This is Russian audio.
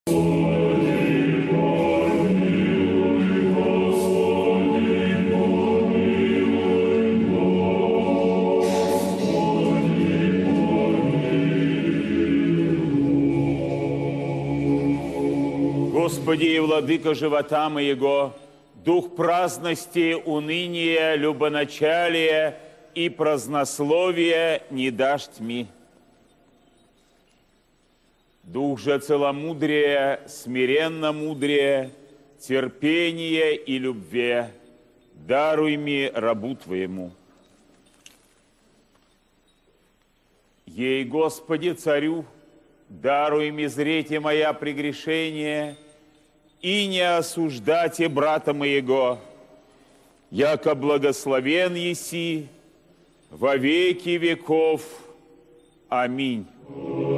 Господи и Владыка живота моего, дух праздности, уныния, любоначалия и празднословия не дашь тьми. Дух же целомудрия, смиренно мудрее, терпения и любви, даруй мне рабу Твоему. Ей, Господи, Царю, даруй мне зрите моя прегрешение, и не осуждайте брата моего, яко благословен еси во веки веков. Аминь.